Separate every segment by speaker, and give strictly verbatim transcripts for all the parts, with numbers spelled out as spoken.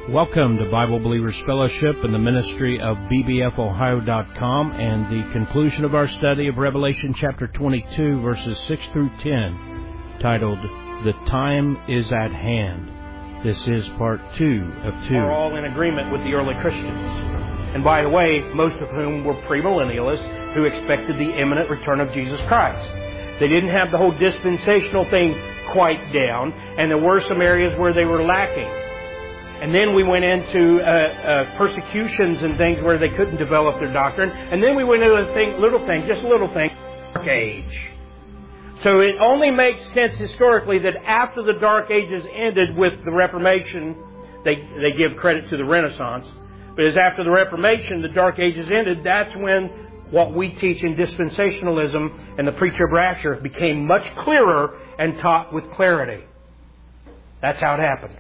Speaker 1: Welcome to Bible Believers Fellowship and the ministry of B B F Ohio dot com and the conclusion of our study of Revelation chapter twenty-two, verses six through ten, titled, The Time is at Hand. This is part two of two.
Speaker 2: Are all in agreement with the early Christians. And by the way, most of whom were premillennialists who expected the imminent return of Jesus Christ. They didn't have the whole dispensational thing quite down, and there were some areas where they were lacking. And then we went into uh, uh, persecutions and things where they couldn't develop their doctrine. And then we went into a thing, little thing, just a little thing, Dark Age. So it only makes sense historically that after the Dark Ages ended with the Reformation, they they give credit to the Renaissance. But as after the Reformation, the Dark Ages ended, that's when what we teach in dispensationalism and the preacher of rapture became much clearer and taught with clarity. That's how it happened.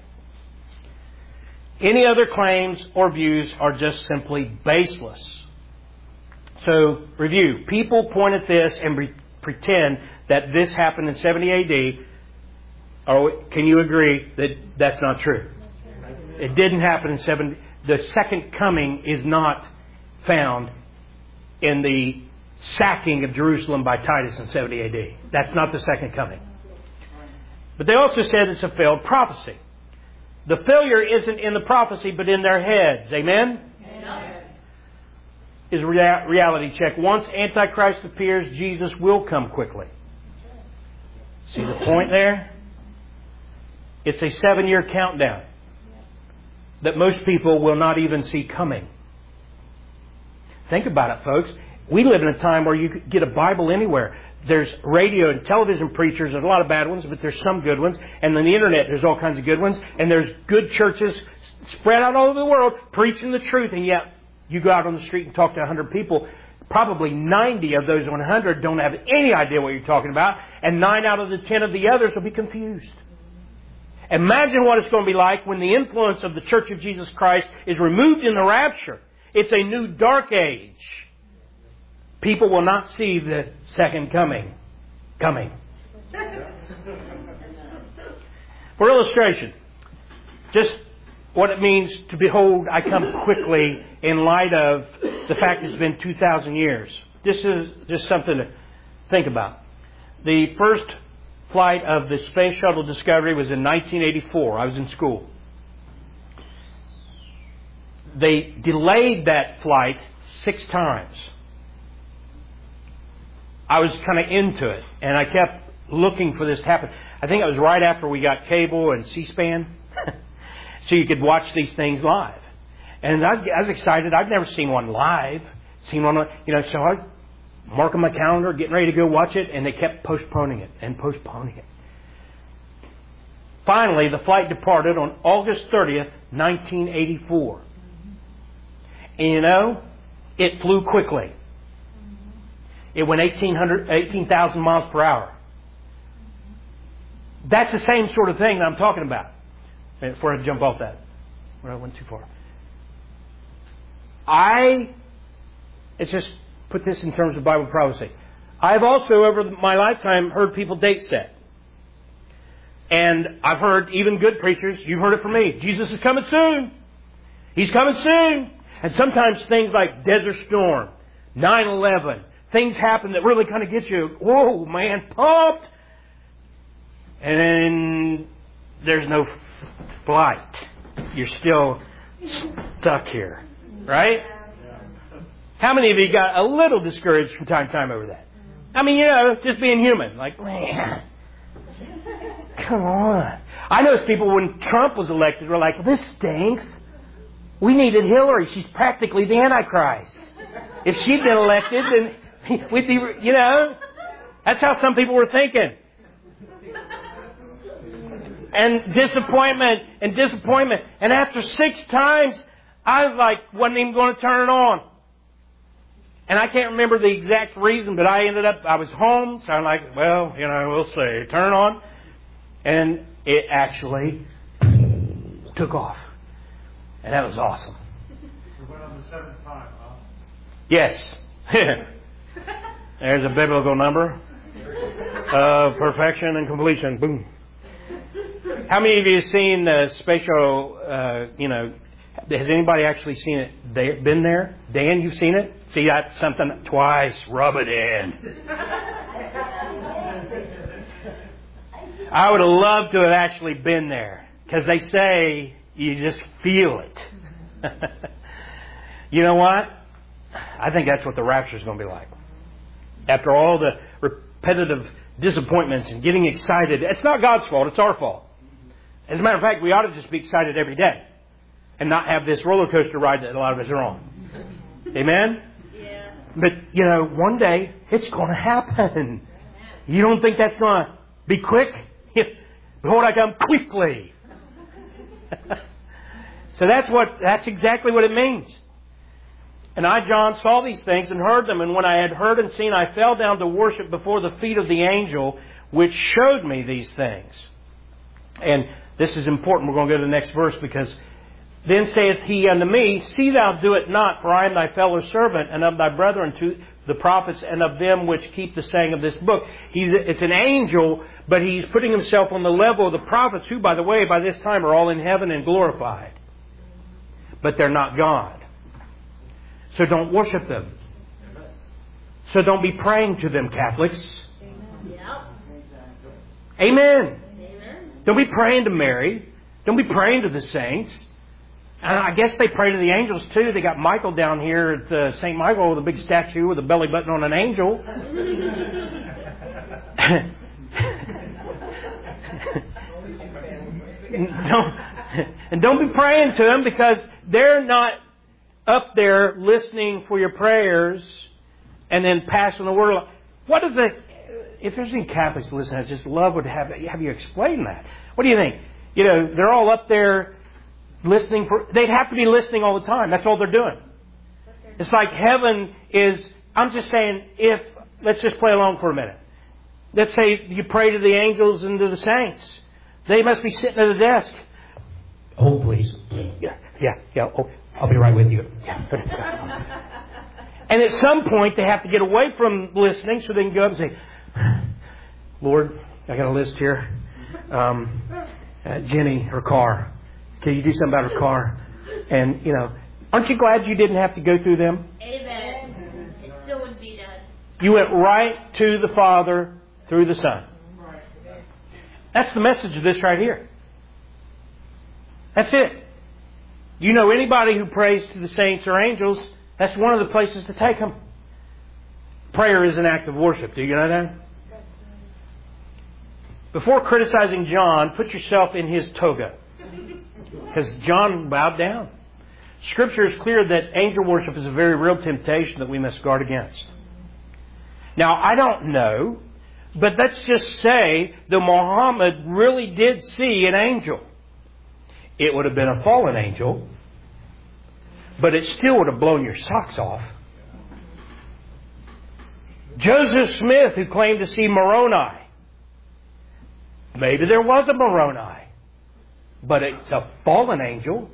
Speaker 2: Any other claims or views are just simply baseless. So, review. People point at this and re- pretend that this happened in seventy A D. Or can you agree that that's not true? It didn't happen in seventy. The second coming is not found in the sacking of Jerusalem by Titus in seventy A D. That's not the second coming. But they also said it's a failed prophecy. The failure isn't in the prophecy, but in their heads. Amen? Amen. Is rea- reality check. Once Antichrist appears, Jesus will come quickly. See the point there? It's a seven-year countdown that most people will not even see coming. Think about it, folks. We live in a time where you could get a Bible anywhere. There's radio and television preachers. There's a lot of bad ones, but there's some good ones. And on the internet, there's all kinds of good ones. And there's good churches spread out all over the world preaching the truth. And yet, you go out on the street and talk to one hundred people. Probably ninety of those one hundred don't have any idea what you're talking about. And nine out of the ten of the others will be confused. Imagine what it's going to be like when the influence of the Church of Jesus Christ is removed in the rapture. It's a new dark age. People will not see the second coming. Coming. For illustration, just what it means to behold, I come quickly in light of the fact it's been two thousand years. This is just something to think about. The first flight of the Space Shuttle Discovery was in nineteen eighty-four. I was in school. They delayed that flight six times. I was kind of into it, and I kept looking for this to happen. I think it was right after we got cable and C-SPAN, so you could watch these things live. And I was, I was excited. I'd never seen one live, seen one, you know. So I mark on my calendar, getting ready to go watch it, and they kept postponing it and postponing it. Finally, the flight departed on August thirtieth, nineteen eighty-four. And you know, it flew quickly. It went eighteen thousand miles per hour. That's the same sort of thing that I'm talking about. Before I jump off that. Well, I went too far. I, it's just put this in terms of Bible prophecy. I've also, over my lifetime, heard people date set. And I've heard even good preachers, you've heard it from me, Jesus is coming soon. He's coming soon. And sometimes things like Desert Storm, nine eleven, things happen that really kind of get you, whoa, man, pumped. And then there's no flight. You're still stuck here. Right? How many of you got a little discouraged from time to time over that? I mean, you know, just being human. Like, man, come on. I know people when Trump was elected were like, this stinks. We needed Hillary. She's practically the Antichrist. If she'd been elected, then we'd be, you know, that's how some people were thinking. And disappointment and disappointment. And after six times, I was like, wasn't even going to turn it on. And I can't remember the exact reason, but I ended up, I was home, so I'm like, well, you know, we'll see. Turn it on. And it actually took off. And that was awesome.
Speaker 3: We went on the seventh time, huh?
Speaker 2: Yes. There's a biblical number of perfection and completion. Boom. How many of you have seen the spatial, uh, you know, has anybody actually seen it? They, been there? Dan, you've seen it? See, that's something twice. Rub it in. I would have loved to have actually been there. Because they say you just feel it. You know what? I think that's what the rapture is going to be like. After all the repetitive disappointments and getting excited. It's not God's fault. It's our fault. As a matter of fact, we ought to just be excited every day. And not have this roller coaster ride that a lot of us are on. Amen?
Speaker 4: Yeah.
Speaker 2: But, you know, one day it's going to happen. You don't think that's going to be quick? Behold, I come quickly. So that's what, that's exactly what it means. And I, John, saw these things and heard them. And when I had heard and seen, I fell down to worship before the feet of the angel, which showed me these things. And this is important. We're going to go to the next verse because then saith he unto me, See thou do it not, for I am thy fellow servant, and of thy brethren to the prophets, and of them which keep the saying of this book. He's, it's an angel, but he's putting himself on the level of the prophets, who, by the way, by this time are all in heaven and glorified. But they're not God. So don't worship them. So don't be praying to them, Catholics.
Speaker 4: Yep.
Speaker 2: Amen.
Speaker 4: Amen.
Speaker 2: Don't be praying to Mary. Don't be praying to the saints. And I guess they pray to the angels too. They got Michael down here at uh, Saint Michael with a big statue with a belly button on an angel. don't, and don't be praying to them because they're not up there listening for your prayers and then passing the word along. What is the... If there's any Catholics listening, I just love would have have you explain that. What do you think? You know, they're all up there listening for... They'd have to be listening all the time. That's all they're doing. It's like heaven is... I'm just saying, if... Let's just play along for a minute. Let's say you pray to the angels and to the saints. They must be sitting at a desk. Oh, please. Yeah, yeah, yeah. Oh, I'll be right with you. Yeah. And at some point, they have to get away from listening so they can go up and say, Lord, I got a list here. Um, uh, Jenny, her car. Can you do something about her car? And, you know, aren't you glad you didn't have to go through them?
Speaker 4: Amen. It still would be done.
Speaker 2: You went right to the Father through the Son. That's the message of this right here. That's it. You know anybody who prays to the saints or angels, that's one of the places to take them. Prayer is an act of worship. Do you know that? Before criticizing John, put yourself in his toga. Because John bowed down. Scripture is clear that angel worship is a very real temptation that we must guard against. Now, I don't know, but let's just say that Muhammad really did see an angel. It would have been a fallen angel, but it still would have blown your socks off. Joseph Smith, who claimed to see Moroni. Maybe there was a Moroni, but it's a fallen angel.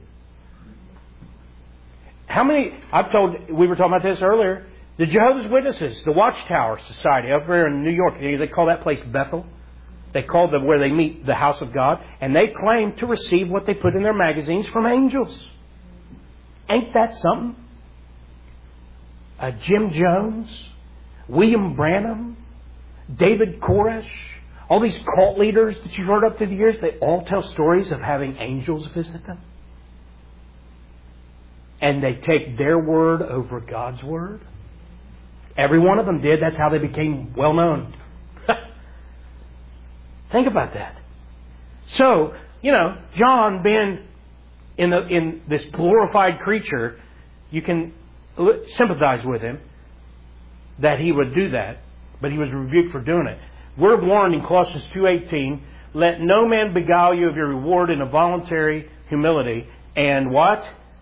Speaker 2: How many, I've told, we were talking about this earlier, the Jehovah's Witnesses, the Watchtower Society up there in New York, they call that place Bethel. They call them where they meet the house of God, and they claim to receive what they put in their magazines from angels. Ain't that something? Uh, Jim Jones, William Branham, David Koresh, all these cult leaders that you've heard up through the years, they all tell stories of having angels visit them. And they take their word over God's word. Every one of them did. That's how they became well known. Think about that. So, you know, John being in the in this glorified creature, you can sympathize with him that he would do that, but he was rebuked for doing it. We're warned in Colossians two eighteen, let no man beguile you of your reward in a voluntary humility, and what?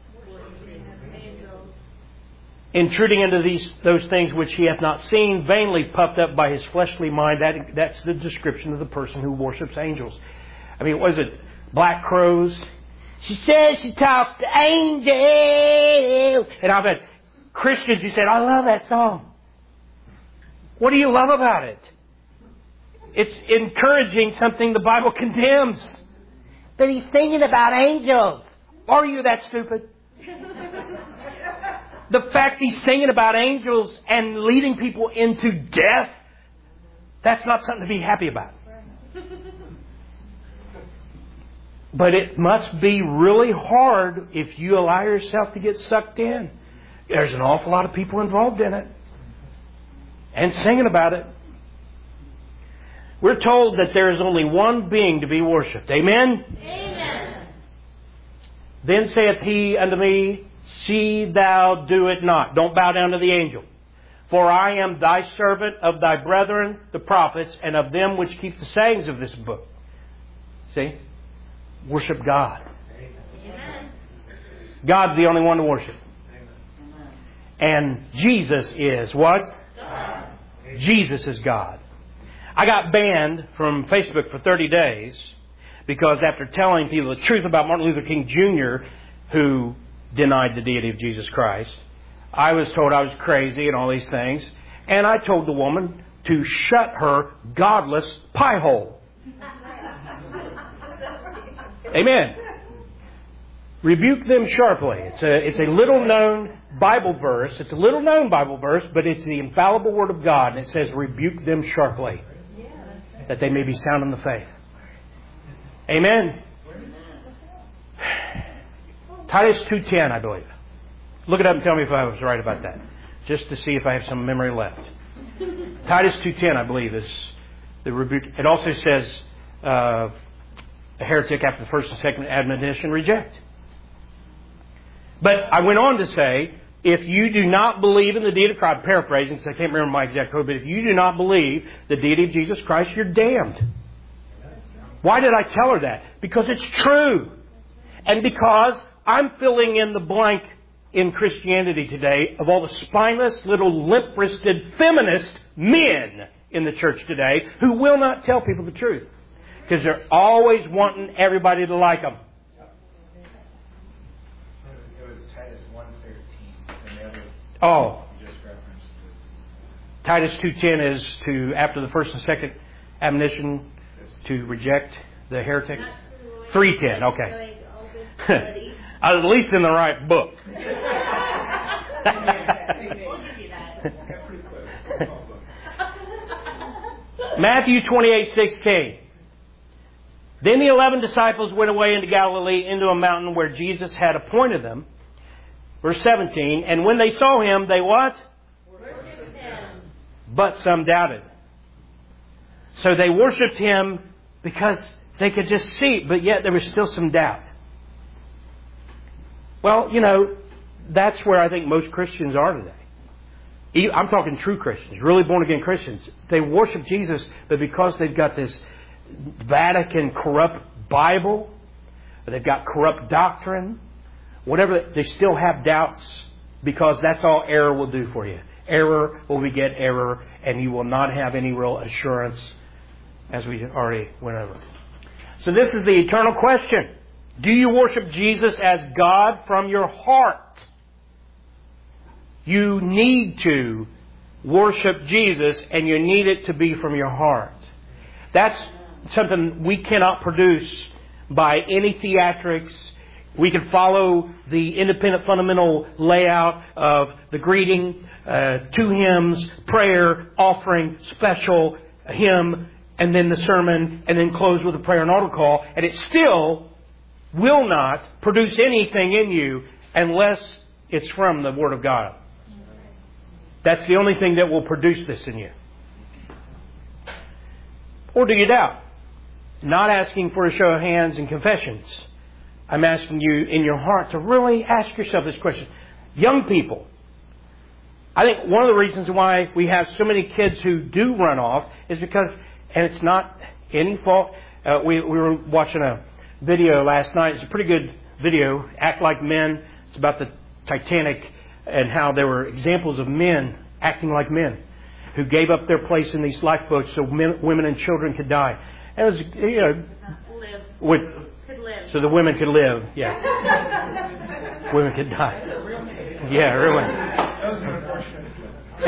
Speaker 2: Intruding into these those things which he hath not seen, vainly puffed up by his fleshly mind. That that's the description of the person who worships angels. I mean, what is it? Black crows. She says she talks to angels. And I've had Christians who said, I love that song. What do you love about it? It's encouraging something the Bible condemns. But he's singing about angels. Are you that stupid? The fact he's singing about angels and leading people into death, that's not something to be happy about. But it must be really hard if you allow yourself to get sucked in. There's an awful lot of people involved in it and singing about it. We're told that there is only one being to be worshipped. Amen?
Speaker 4: Amen.
Speaker 2: Then saith he unto me, See thou do it not. Don't bow down to the angel. For I am thy servant of thy brethren, the prophets, and of them which keep the sayings of this book. See? Worship God.
Speaker 4: Amen.
Speaker 2: God's the only one to worship. And Jesus is what?
Speaker 4: God.
Speaker 2: Jesus is God. I got banned from Facebook for thirty days because after telling people the truth about Martin Luther King Junior, who denied the deity of Jesus Christ, I was told I was crazy and all these things. And I told the woman to shut her godless pie hole. Amen. Rebuke them sharply. It's a, it's a little known Bible verse. It's a little known Bible verse, but it's the infallible Word of God. And it says, rebuke them sharply, that they may be sound in the faith. Amen. Titus two ten, I believe. Look it up and tell me if I was right about that. Just to see if I have some memory left. Titus two ten, I believe, is the rebuke. It also says, uh, a heretic after the first and second admonition, reject. But I went on to say, if you do not believe in the deity of Christ, I'm paraphrasing because I can't remember my exact code, but if you do not believe the deity of Jesus Christ, you're damned. Why did I tell her that? Because it's true. And because I'm filling in the blank in Christianity today of all the spineless, little limp-wristed feminist men in the church today who will not tell people the truth. Because they're always wanting everybody to like them.
Speaker 3: It was Titus one thirteen. And the other
Speaker 2: Oh.
Speaker 3: you just referenced was
Speaker 2: Titus two ten is to, after the first and second admonition, to reject the heretic. three ten, okay. At least in the right book. Matthew twenty-eight sixteen. Then the eleven disciples went away into Galilee, into a mountain where Jesus had appointed them. Verse seventeen. And when they saw him, they what?
Speaker 4: Worship him.
Speaker 2: But some doubted. So they worshipped him because they could just see, but yet there was still some doubt. Well, you know, that's where I think most Christians are today. I'm talking true Christians, really born-again Christians. They worship Jesus, but because they've got this Vatican corrupt Bible, or they've got corrupt doctrine, whatever, they still have doubts because that's all error will do for you. Error will beget error, and you will not have any real assurance, as we already went over. So this is the eternal question. Do you worship Jesus as God from your heart? You need to worship Jesus, and you need it to be from your heart. That's something we cannot produce by any theatrics. We can follow the independent fundamental layout of the greeting, uh, two hymns, prayer, offering, special hymn, and then the sermon, and then close with a prayer and altar call. And it still will not produce anything in you unless it's from the Word of God. That's the only thing that will produce this in you. Or do you doubt? Not asking for a show of hands and confessions. I'm asking you in your heart to really ask yourself this question. Young people, I think one of the reasons why we have so many kids who do run off is because, and it's not any fault, uh, we, we were watching a video last night. It's a pretty good video, Act Like Men. It's about the Titanic and how there were examples of men acting like men who gave up their place in these lifeboats so men, women and children could die. And it was, you know,
Speaker 4: Live.
Speaker 2: with,
Speaker 4: Could live.
Speaker 2: so the women could live. Yeah. Women could die. Yeah, really.
Speaker 3: that was an unfortunate.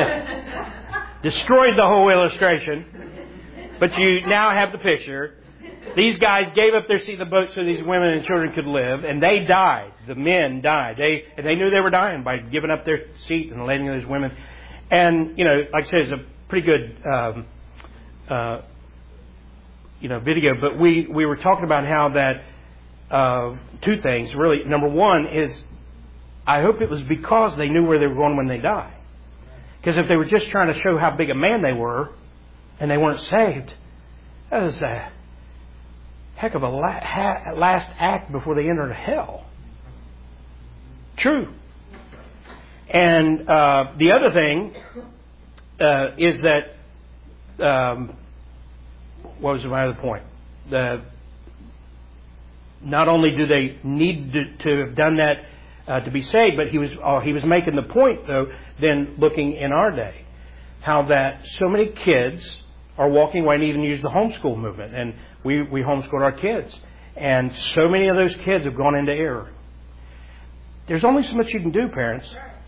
Speaker 2: Yeah. Destroyed the whole illustration. But you now have the picture. These guys gave up their seat in the boat so these women and children could live, and they died. The men died. They and they knew they were dying by giving up their seat and letting those women. And you know, like I said, it's a pretty good, um, uh, you know, video. But we we were talking about how that uh, two things really. Number one is, I hope it was because they knew where they were going when they died. Because if they were just trying to show how big a man they were, and they weren't saved, that was a heck of a la- ha- last act before they entered hell. True. And uh, the other thing uh, is that, um, what was my other point? The, not only do they need to, to have done that uh, to be saved, but he was uh, he was making the point, though, then looking in our day, how that so many kids are walking away and even use the homeschool movement. And we, we homeschooled our kids. And so many of those kids have gone into error. There's only so much you can do, parents.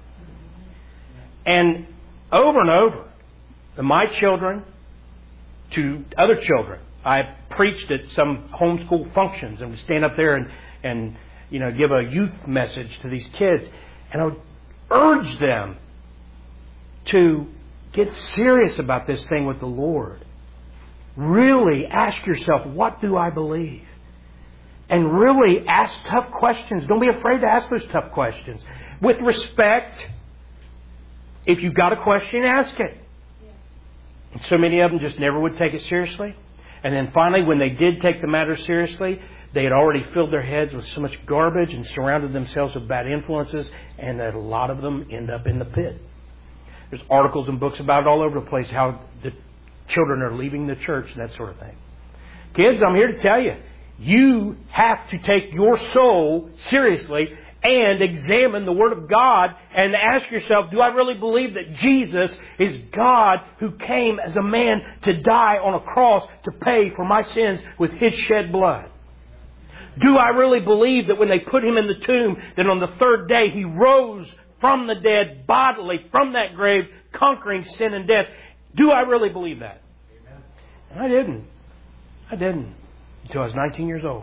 Speaker 2: And over and over, to my children, to other children, I preached at some homeschool functions and would stand up there and, and you know, give a youth message to these kids. And I would urge them to get serious about this thing with the Lord. Really ask yourself, what do I believe? And really ask tough questions. Don't be afraid to ask those tough questions. With respect, if you've got a question, ask it. And so many of them just never would take it seriously. And then finally, when they did take the matter seriously, they had already filled their heads with so much garbage and surrounded themselves with bad influences, and that a lot of them end up in the pit. There's articles and books about it all over the place, how the children are leaving the church, that sort of thing. Kids, I'm here to tell you, you have to take your soul seriously and examine the Word of God and ask yourself, do I really believe that Jesus is God who came as a man to die on a cross to pay for my sins with His shed blood? Do I really believe that when they put Him in the tomb, that on the third day He rose from the dead bodily, from that grave, conquering sin and death? Do I really believe that? Amen. And I didn't. I didn't. Until I was nineteen years old.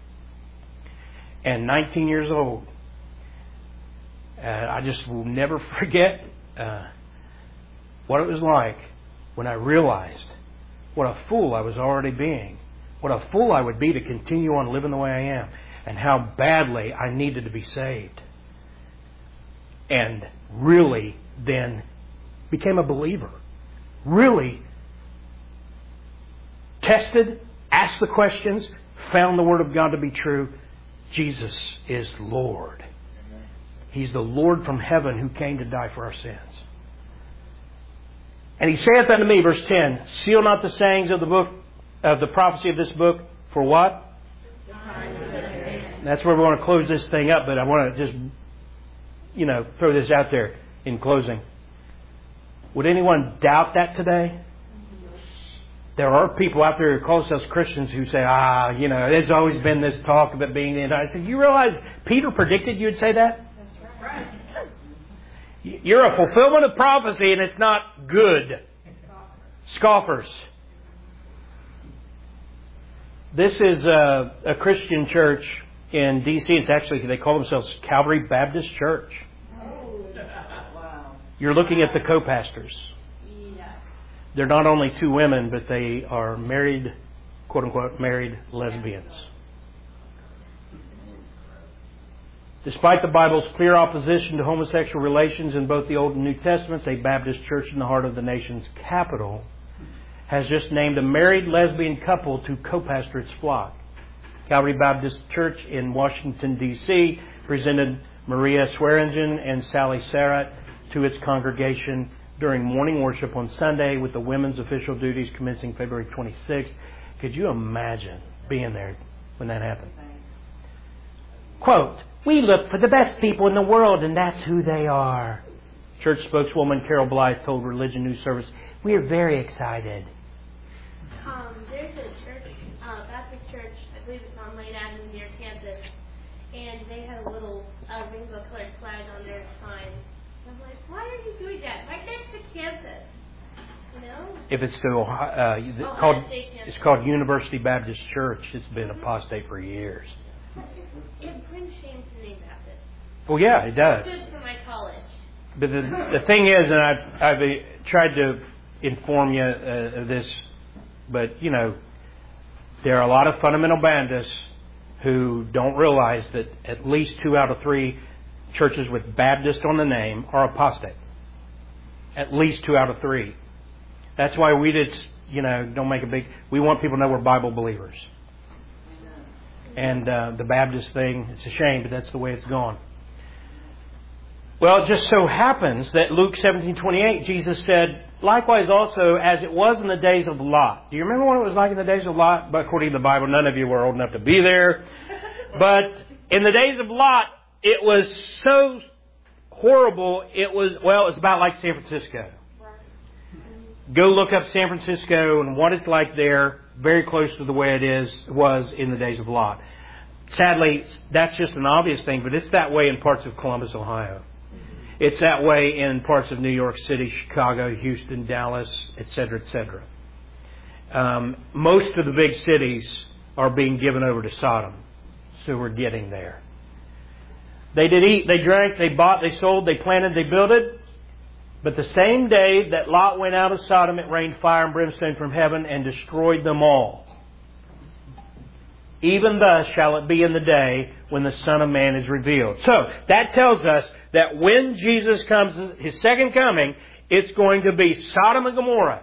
Speaker 2: And nineteen years old, uh, I just will never forget uh, what it was like when I realized what a fool I was already being. What a fool I would be to continue on living the way I am. And how badly I needed to be saved. And really then became a believer. Really tested, asked the questions, found the Word of God to be true. Jesus is Lord. He's the Lord from heaven who came to die for our sins. And He saith unto me, verse ten, seal not the sayings of the book, of the prophecy of this book, for what? And that's where we want to close this thing up, but I want to just, you know, throw this out there in closing. Would anyone doubt that today? There are people out there who call themselves Christians who say, ah, you know, there's always been this talk about being the end. I said, you realize Peter predicted you would say that?
Speaker 4: That's right.
Speaker 2: You're a fulfillment of prophecy and it's not good. Scoffers. This is a, a Christian church in D C It's actually, they call themselves Calvary Baptist Church. You're looking at the co-pastors.
Speaker 4: Yeah.
Speaker 2: They're not only two women, but they are married, quote-unquote, married lesbians. Despite the Bible's clear opposition to homosexual relations in both the Old and New Testaments, a Baptist church in the heart of the nation's capital has just named a married lesbian couple to co-pastor its flock. Calvary Baptist Church in Washington, D C presented Maria Swearingen and Sally Sarrett to its congregation during morning worship on Sunday, with the women's official duties commencing February twenty-sixth. Could you imagine being there when that happened? Quote, we look for the best people in the world and that's who they are. Church spokeswoman Carol Blythe told Religion News Service, we are very excited.
Speaker 4: Um, there's a church, uh, Baptist church, I believe it's on Lane Avenue near campus, and they had a little uh, rainbow-colored flag on their sign. I'm like, why are you doing that? Right next to campus. No.
Speaker 2: If it's still uh,
Speaker 4: Oh,
Speaker 2: called,
Speaker 4: State Campus.
Speaker 2: it's called University Baptist Church. It's been apostate for years.
Speaker 4: It brings shame to name Baptist.
Speaker 2: Well, yeah, it does.
Speaker 4: Good for my college.
Speaker 2: But the, the thing is, and I've, I've uh, tried to inform you uh, of this, but, you know, there are a lot of fundamental Baptists who don't realize that at least two out of three churches with Baptist on the name are apostate. At least two out of three. That's why we did, you know, don't make a big... We want people to know we're Bible believers. And uh, the Baptist thing, it's a shame, but that's the way it's gone. Well, it just so happens that Luke seventeen twenty-eight, Jesus said, likewise also as it was in the days of Lot. Do you remember what it was like in the days of Lot? But according to the Bible, none of you were old enough to be there. But in the days of Lot, it was so horrible. It was, well, it was about like San Francisco. Go look up San Francisco and what it's like there. Very close to the way it is was in the days of Lot. Sadly, that's just an obvious thing, but it's that way in parts of Columbus, Ohio. It's that way in parts of New York City, Chicago, Houston, Dallas, et cetera, et cetera. Um, most of the big cities are being given over to Sodom. So we're getting there. They did eat, they drank, they bought, they sold, they planted, they builded. But the same day that Lot went out of Sodom, it rained fire and brimstone from heaven and destroyed them all. Even thus shall it be in the day when the Son of Man is revealed. So, that tells us that when Jesus comes, His second coming, it's going to be Sodom and Gomorrah.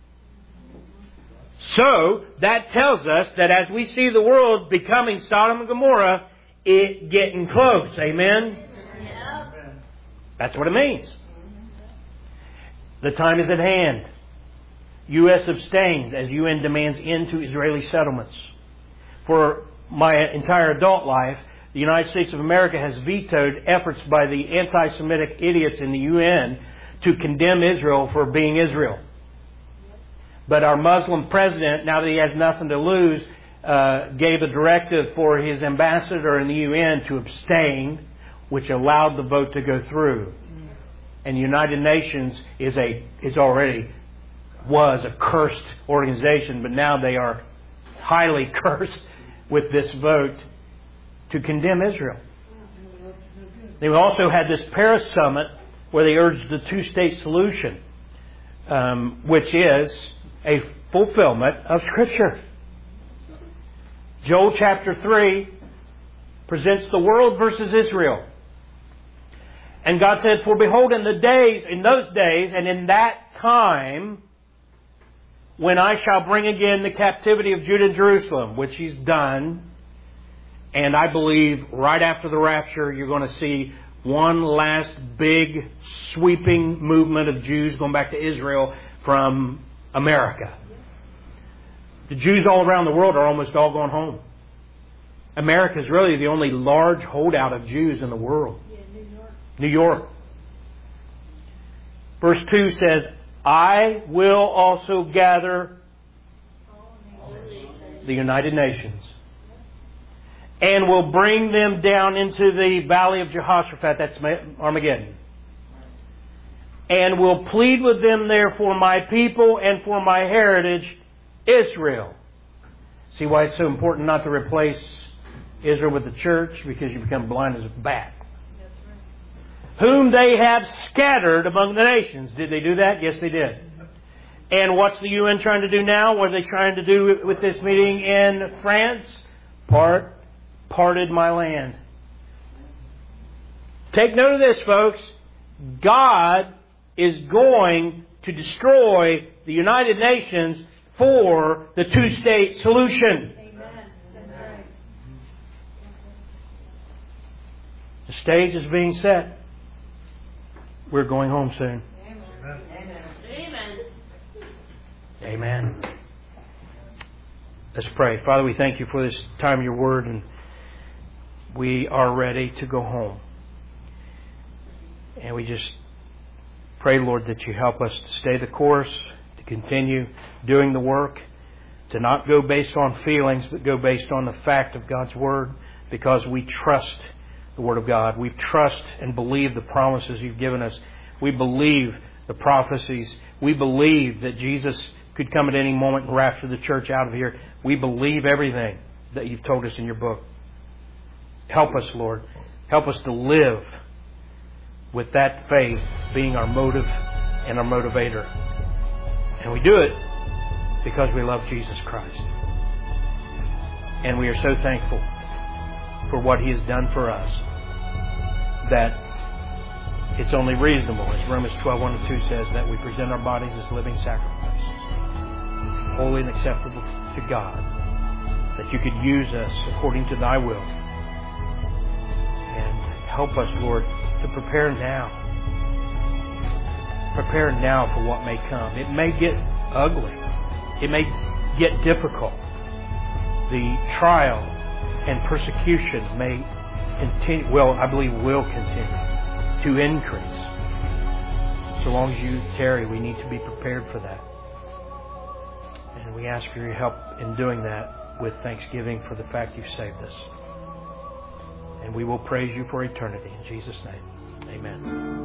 Speaker 2: So, that tells us that as we see the world becoming Sodom and Gomorrah, it getting close. Amen?
Speaker 4: Yeah.
Speaker 2: That's what it means. The time is at hand. U S abstains as U N demands end to Israeli settlements. For my entire adult life, the United States of America has vetoed efforts by the anti-Semitic idiots in the U N to condemn Israel for being Israel. But our Muslim president, now that he has nothing to lose, uh, gave a directive for his ambassador in the U N to abstain, which allowed the vote to go through. And the United Nations is a is already was a cursed organization, but now they are highly cursed with this vote to condemn Israel. They also had this Paris summit where they urged the two-state solution, um, which is a fulfillment of Scripture. Joel chapter three presents the world versus Israel. And God said, for behold, in the days, in those days, and in that time, when I shall bring again the captivity of Judah and Jerusalem, which He's done, and I believe right after the rapture, you're going to see one last big sweeping movement of Jews going back to Israel from America. The Jews all around the world are almost all gone home. America is really the only large holdout of Jews in the world. New York. Verse two says, I will also gather the United Nations and will bring them down into the valley of Jehoshaphat, that's Armageddon, and will plead with them there for my people and for my heritage, Israel. See why it's so important not to replace Israel with the church? Because you become blind as a bat. Whom they have scattered among the nations. Did they do that? Yes, they did. And what's the U N trying to do now? What are they trying to do with this meeting in France? Part, parted my land. Take note of this, folks. God is going to destroy the United Nations for the two-state solution.
Speaker 5: Amen. That's right.
Speaker 2: The stage is being set. We're going home soon.
Speaker 5: Amen.
Speaker 4: Amen.
Speaker 2: Amen. Let's pray. Father, we thank you for this time of your word, and we are ready to go home. And we just pray, Lord, that you help us to stay the course, to continue doing the work, to not go based on feelings, but go based on the fact of God's word, because we trust the Word of God. We trust and believe the promises you've given us. We believe the prophecies. We believe that Jesus could come at any moment and rapture the church out of here. We believe everything that you've told us in your book. Help us, Lord. Help us to live with that faith being our motive and our motivator. And we do it because we love Jesus Christ. And we are so thankful for what He has done for us that it's only reasonable, as Romans twelve, one and two says, that we present our bodies as living sacrifices, holy and acceptable to God, that You could use us according to Thy will. And help us, Lord, to prepare now. Prepare now for what may come. It may get ugly. It may get difficult. The trial and persecution may continue, well, I believe will continue to increase. So long as You tarry, we need to be prepared for that. And we ask for Your help in doing that with thanksgiving for the fact You've saved us. And we will praise You for eternity. In Jesus' name, amen.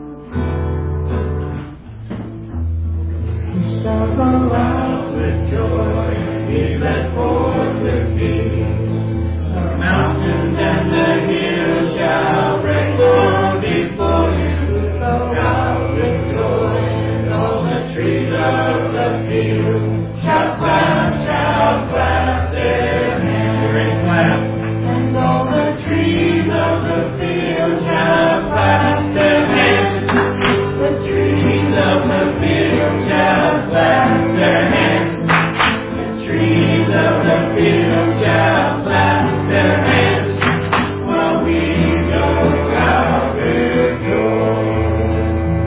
Speaker 6: We shall go out with joy, be led forth with peace. The mountains and the hills shall break forth before You. Go out with joy, and all the trees of the field shall clap, shall clap their hands, and clap, and all the trees of the field shall clap their hands. The trees of the field shall clap their hands. The trees of the field shall clap their hands while we go out with joy.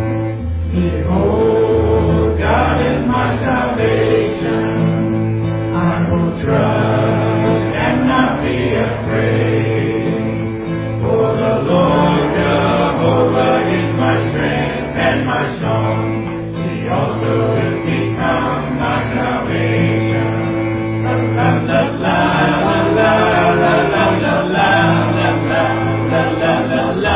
Speaker 6: Behold, God is my salvation. I will trust and not be afraid. For the Lord Jehovah is my strength and my song. He also will become my salvation. La la la la la la la la la la la la la la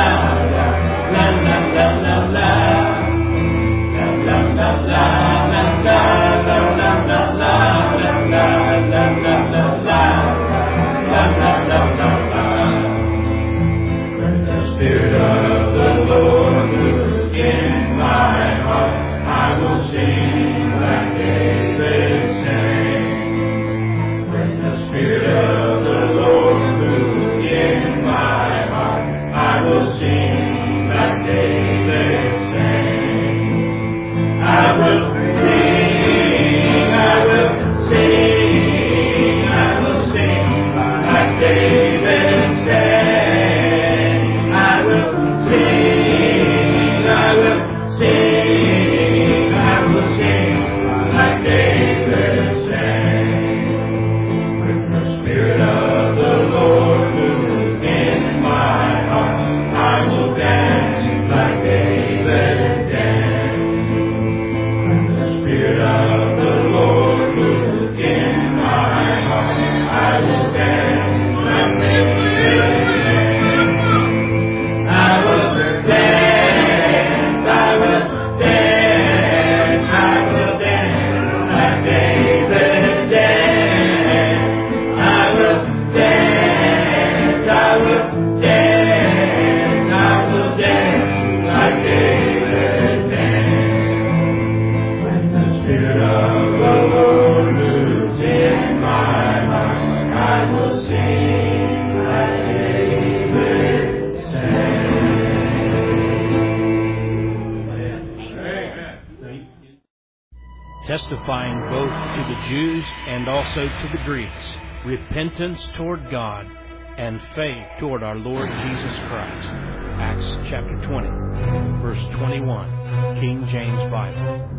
Speaker 6: When the Spirit of the Lord moves in my heart, I will sing like David sang. When the Spirit of the Lord moves in my heart, I will sing like David sang. I will sing, I will sing, I will sing like David sang. I will sing, I will sing, I will sing like David sang. When the Spirit of the Lord moves in my heart, I will dance like David danced. When the Spirit of the Lord moves in my heart, I will dance like David danced. I will dance, I will dance, I will dance like David danced. I will dance, I will dance, I will dance like David danced. When the Spirit of the Lord moves in my heart, I will sing like David sang.
Speaker 1: Testifying both to the Jews and also to the Greeks, repentance toward God and faith toward our Lord Jesus Christ. Acts chapter twenty, verse twenty-one, King James Bible.